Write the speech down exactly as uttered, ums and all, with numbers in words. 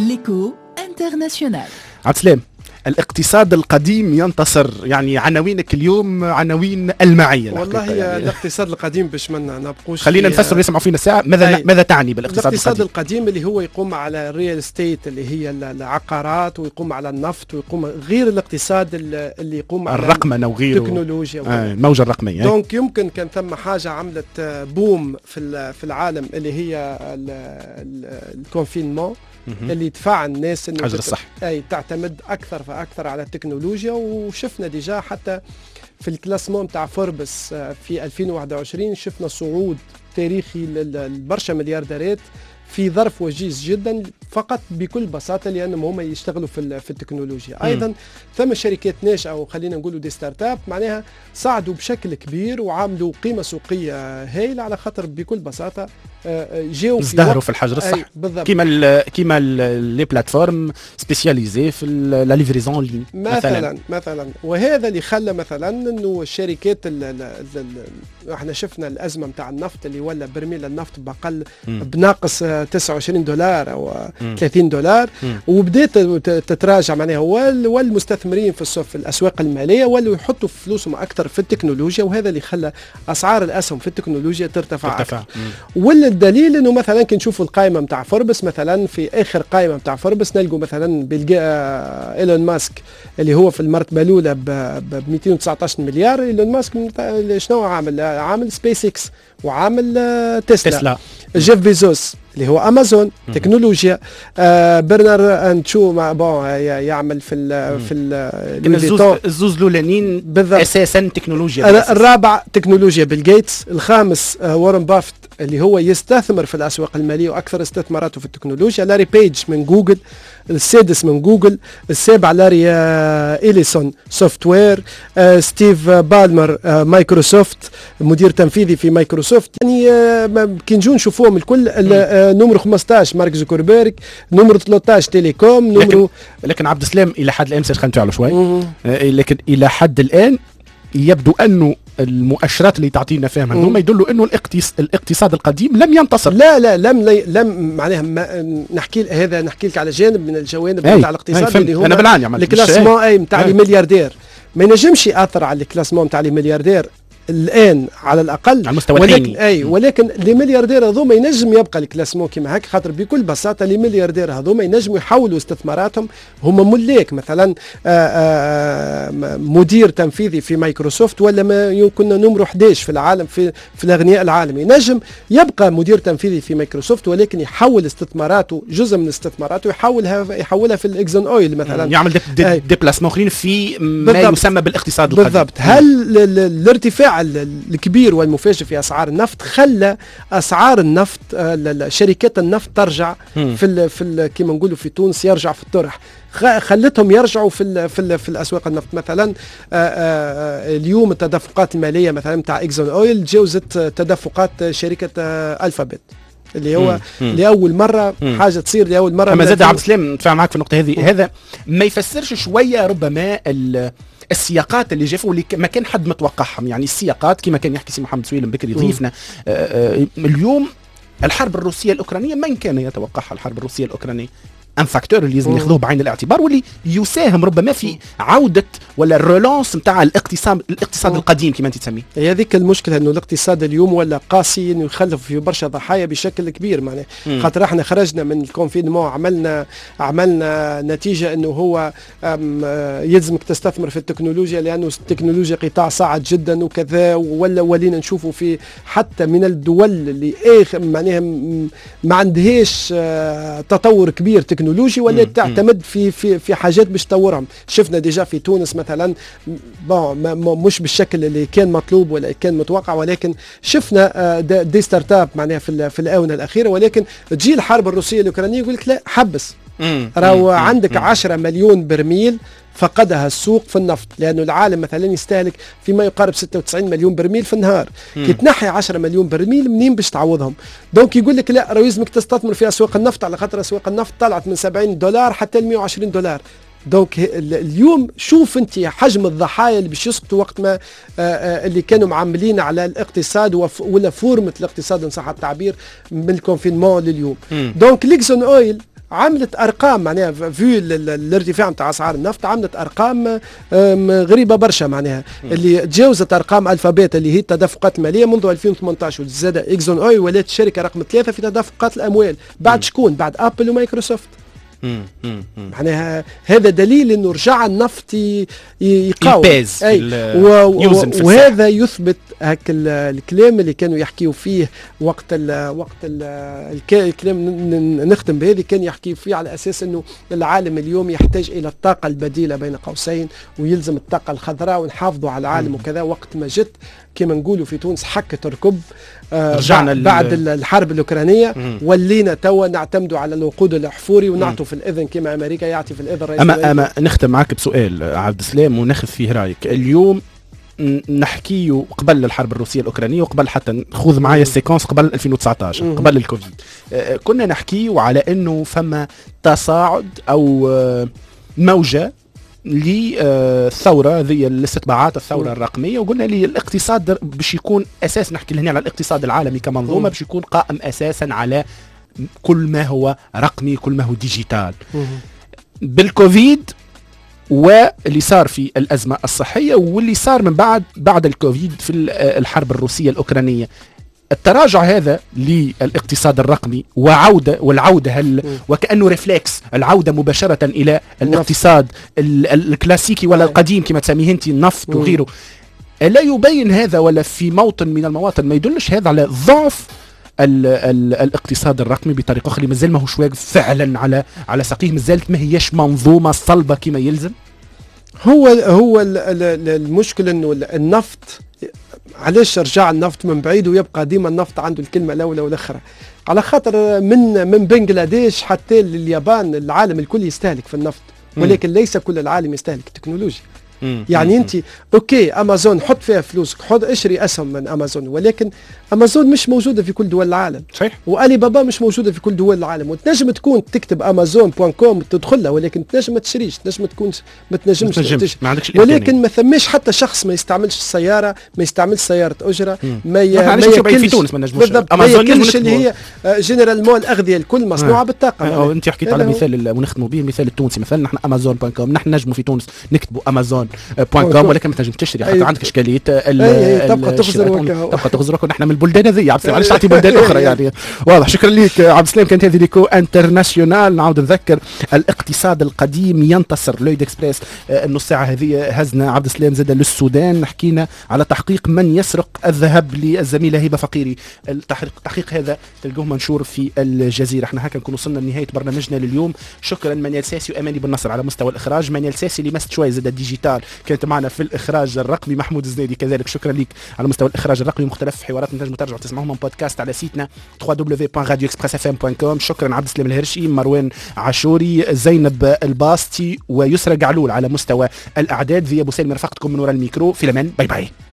ليكو انترناسيونال. عبد السلام، الاقتصاد القديم ينتصر، يعني عناوينك اليوم عناوين المعية. والله يعني الاقتصاد القديم باش ما نبقوش خلينا نفسر يسمعوا فينا ساعة. ماذا ماذا تعني بالاقتصاد الاقتصاد القديم؟ القديم اللي هو يقوم على الريال استيت اللي هي العقارات، ويقوم على النفط، ويقوم غير الاقتصاد اللي يقوم على الرقمنه وغيره، التكنولوجيا آه الموجة الرقمية. دونك يمكن كان ثم حاجة عملت بوم في في العالم اللي هي الكونفينمون اللي يدفع الناس انه حجر الصح. اي تعتمد اكثر فاكثر على التكنولوجيا. وشفنا ديجا حتى في الكلاسمون تاع فوربس في ألفين وواحد وعشرين شفنا صعود تاريخي للبرشا مليارديرات في ظرف وجيز جدا، فقط بكل بساطه لانهم هم يشتغلوا في في التكنولوجيا. ايضا ثم شركات ناشئه وخلينا نقولوا دي ستارت اب معناها صعدوا بشكل كبير وعملوا قيمه سوقيه هائله، على خاطر بكل بساطه جاوا في ازدهروا في الحجر الصح كيما كيما لي بلاتفورم سبيسياليزي في لا ليفريزون لين مثلا مثلا وهذا اللي خلى مثلا انه الشركات احنا شفنا الازمه نتاع النفط اللي ولا برميل النفط بقل بناقص تسعة وعشرين دولار او م. ثلاثين دولار، وبدات تتراجع معناها. والمستثمرين في في الاسواق الماليه ولوا يحطوا فلوسهم اكثر في التكنولوجيا، وهذا اللي خلى اسعار الاسهم في التكنولوجيا ترتفع, ترتفع. والدليل انه مثلا كي نشوفوا القائمه نتاع فوربس، مثلا في اخر قائمه نتاع فوربس نلقوا مثلا ايلون ماسك اللي هو في المرتبه الاولى ب مئتين وتسعة عشر مليار. ايلون ماسك شنو عامل؟ عامل سبيس اكس وعامل تسلا, تسلا. جيف بيزوس اللي هو امازون تكنولوجيا. آه برنر انشو مع بون يعمل في ال في ال الزوز الاولانيين اساسا تكنولوجيا. الرابع تكنولوجيا بيل جيتس. الخامس آه وارن بافت اللي هو يستثمر في الاسواق الماليه واكثر استثماراته في التكنولوجيا. لاري بيج من جوجل. السادس من جوجل. السابع لاري آه إليسون سوفت وير. آه ستيف بالمر آه مايكروسوفت مدير تنفيذي في مايكروسوفت. يعني آه كي نجو نشوفوهم الكل آه نمرو خمسطاش مارك زوكربيرغ، نمرو ثلاثة عشر تيليكوم، نمرو لكن, لكن عبد السلام الى حد الان سيخلينا نفعلوا شوي. آه لكن الى حد الان يبدو انه المؤشرات اللي تعطينا فيها هذوما يدلوا انه الاقتصاد القديم لم ينتصر. لا لا لم لي لم معناها نحكي هذا نحكي لك على جانب من الجوانب نتاع الاقتصاد اللي هو انا بالعاني عملت الكلاسمون اي نتاع الملياردير. ما ينجمش ياثر على الكلاسمون نتاع الملياردير الان على الاقل على المستوى ولكن اي ولكن لي ملياردير هذوما ينجم يبقى الكلاسمون كيما هكا، خاطر بكل بساطه لي ملياردير هذوما ينجموا يحولوا استثماراتهم. هما ملاك مثلا آآ آآ مدير تنفيذي في مايكروسوفت ولا ما كنا نمرو أحد عشر في العالم في في الاغنياء العالم، ينجم يبقى مدير تنفيذي في مايكروسوفت ولكن يحول استثماراته جزء من استثماراته يحولها يحولها في الاكزون اويل مثلا، يعمل ديبلاسمون اخرين في ما يسمى بالاقتصاد القديم. بالضبط. هل الارتفاع الكبير والمفاجئ في اسعار النفط خلى اسعار النفط شركات النفط ترجع مم. في ال في ال كما نقولوا في تونس يرجع في الطرح، خلتهم يرجعوا في ال في ال في الاسواق النفط. مثلا آآ آآ اليوم التدفقات الماليه مثلا نتاع اكزون اويل تجاوزت تدفقات شركه الفابت اللي هو مم. لاول مره مم. حاجه تصير لاول مره. اما زاد عبد السلام نتفاهم معك في النقطه هذه. مم. هذا ما يفسرش شويه ربما السياقات اللي جافوا اللي ما كان حد متوقعهم؟ يعني السياقات كما كان يحكي سي محمد سويلم بكري ضيفنا اليوم. الحرب الروسيه الاوكرانيه من كان يتوقعها الحرب الروسيه الاوكرانيه؟ ان فاكتور اللي لازم ناخذوه بعين الاعتبار واللي يساهم ربما في عوده ولا الرولانس نتاع الاقتصاد الاقتصاد القديم كما انت تسميه. هي هذيك المشكله انه الاقتصاد اليوم ولا قاسي انه يخلف في برشا ضحايا بشكل كبير معناه. خاطر احنا خرجنا من الكونفينمون عملنا عملنا نتيجه انه هو يلزمك تستثمر في التكنولوجيا لانه التكنولوجيا قطاع صاعد جدا وكذا، ولا ولينا نشوفوا في حتى من الدول اللي اخر معناها ما عندهاش تطور كبير تكنولوجي ولا تعتمد في في في حاجات باش تطورهم. شفنا ديجا في تونس مثلا بون مش بالشكل اللي كان مطلوب ولا كان متوقع، ولكن شفنا دي ستارت اب معناها في في الاونه الاخيره. ولكن تجي الحرب الروسيه الاوكرانيه يقول لك لا حبس، راهو عندك عشرة مليون برميل فقدها السوق في النفط، لانه العالم مثلا يستهلك فيما يقارب ستة وتسعين مليون برميل في النهار. كي تنحي عشرة مليون برميل منين باش تعوضهم؟ دونك يقول لك لا راه لازمك تستثمر في اسواق النفط، على خاطر اسواق النفط طلعت من سبعين دولار حتى ل مئة وعشرين دولار. دونك اليوم شوف انت حجم الضحايا اللي باش يسقطوا وقت ما اللي كانوا معملين على الاقتصاد ولا فورمه الاقتصاد ان صح التعبير من الكونفينمون لليوم. دونك ليكسون اويل عملت ارقام معناها في الارتفاع نتاع اسعار النفط، عملت ارقام غريبه برشا معناها اللي تجاوزت ارقام الفابيت اللي هي التدفقات الماليه منذ ألفين وثمانية عشر، وزاد اكزون اوي ولات الشركه رقم ثلاثه في تدفقات الاموال بعد م. شكون؟ بعد ابل ومايكروسوفت. معناها هذا دليل انه رجع النفط يقاوم اي وهذا يثبت هك الكلام اللي كانوا يحكيوا فيه وقت ال وقت ال الكلام نختم بهذه، كان يحكي فيه على اساس انه العالم اليوم يحتاج الى الطاقه البديله بين قوسين، ويلزم الطاقه الخضراء ونحافظوا على العالم وكذا. وقت ما جت كما نقولوا في تونس حكة تركب آه رجعنا بعد الحرب الأوكرانية مم. ولينا توا نعتمدوا على الوقود الأحفوري ونعطوا في الإذن كما أمريكا يعطي في الإذن رئيس. أما, أما نختم معك بسؤال عبد السلام وناخذ فيه رأيك. اليوم نحكيه قبل الحرب الروسية الأوكرانية وقبل حتى خذ معايا السيكونس قبل ألفين وتسعة عشر مم. قبل الكوفيد آه كنا نحكيه على أنه فما تصاعد أو آه موجة للثورة ذي الاستطباعات الثورة م. الرقمية، وقلنا لي الاقتصاد باش يكون أساس، نحكي هنا على الاقتصاد العالمي كمنظومة باش يكون قائم أساسا على كل ما هو رقمي، كل ما هو ديجيتال. م. بالكوفيد واللي صار في الأزمة الصحية واللي صار من بعد بعد الكوفيد في الحرب الروسية الأوكرانية، التراجع هذا للاقتصاد الرقمي وعودة والعودة هل وكأنه ريفلكس العودة مباشرة إلى الاقتصاد الكلاسيكي ولا القديم كما تسميه انت النفط وغيره، لا يبين هذا ولا في موطن من المواطن ما يدلش هذا على ضعف ال ال الاقتصاد الرقمي بطريقة أخرى؟ مازال ما هوش واقف فعلا على على ساقيه، مازالت ما هيش منظومة صلبة كما يلزم. هو هو المشكل انه النفط علاش رجع النفط من بعيد ويبقى ديما النفط عنده الكلمة الأولى والأخرى؟ على خاطر من من بنغلاديش حتى لليابان العالم الكل يستهلك في النفط، ولكن ليس كل العالم يستهلك تكنولوجيا. يعني انت اوكي امازون حط فيها فلوسك، حط اشري اسهم من امازون، ولكن امازون مش موجوده في كل دول العالم صحيح، والي بابا مش موجوده في كل دول العالم. وتنجم تكون تكتب امازون بوان كوم تدخل لها، ولكن تنجم ما تشريش، تنجم تكون ما تنجمش تشري، ولكن ما ثماش حتى شخص ما يستعملش السياره، ما يستعملش سياره اجره، ما ي... ما ياكلش في تونس ما نجموش امازون اللي هي جنرال مول الاغذيه الكل مصنوعه بالطاقه. انت حكيت على مثال ونختموا به المثال التونسي، مثلا نحن امازون بوان كوم، نحن نجموا في تونس نكتبوا امازون بوان كوم ولكن ما تنجم تشتري حتى عندك اشكاليه تبقى تغزر تبقى تغزرك، ونحن من البلدان هذه عبد علاش تعطي بلدان اخرى يعني. واضح. شكرا لك عبد السلام، كانت هذه ليكو انترناسيونال. نعاود نذكر الاقتصاد القديم ينتصر، لويد اكسبريس. النص ساعه هذه هزنا عبد السلام زاد للسودان، حكينا على تحقيق من يسرق الذهب للزميله هبه فقيري. التحقيق التحقيق هذا تلقوه منشور في الجزيره. احنا هكا نكون وصلنا لنهايه برنامجنا لليوم. شكرا منيل ساسي واماني بالنصر على مستوى الاخراج، منيل ساسي اللي مست شويه زاد الديجيتال كانت معنا في الاخراج الرقمي، محمود الزنيدي كذلك شكرا لك على مستوى الاخراج الرقمي. مختلف حوارات نجموا ترجعوا تسمعوهم من بودكاست على سيتنا دبليو دبليو دبليو بوان راديو اكسبريس اف ام بوان كوم. شكرا عبد السلام الهرشي، مروان عاشوري، زينب الباستي ويسرى قعلول على مستوى الاعداد. في ابو سالم رفقتكم من وراء الميكرو. في الامان، باي باي.